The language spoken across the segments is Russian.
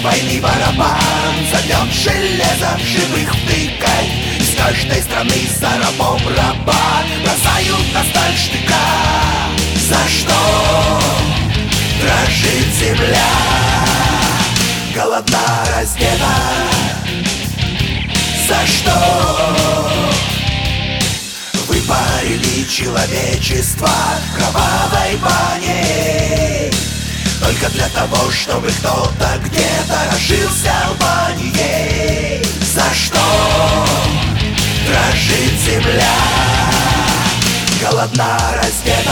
войны барабан зовет железо в живых втыкать. Из каждой страны за рабом раба бросают на сталь штыка. За что дрожит земля, голодна, раздета? За что выпарили человечество кровавой бане? Только для того, чтобы кто-то где-то разжился албанией. За что дрожит земля, голодна, раздета?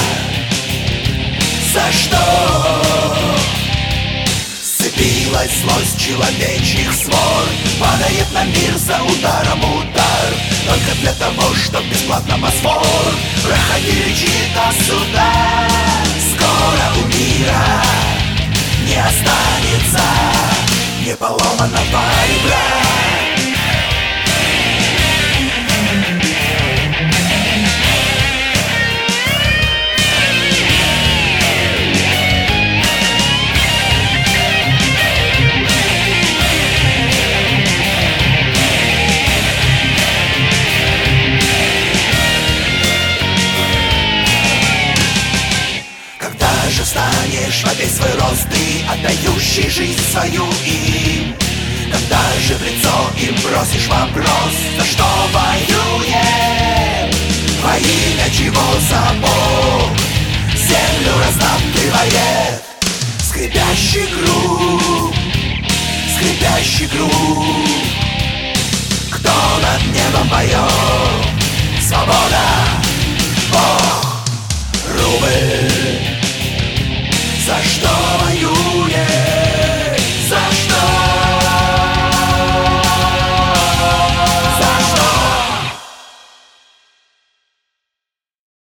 За что сцепилась злость человечьих свор? Падает на мир за ударом удар, только для того, чтоб бесплатно Босфор проходили чьи-то суда. Скоро у мира не останется неполоманного ребра. Встанешь во весь свой рост ты, отдающий жизнь свою им? Когда же в лицо им бросишь вопрос: за что воюем? Во имя чего забор землю раздавливает? Скрипящий круг, скрипящий круг. Кто над небом поет? Свобода, Бог, рубль. За что воюем?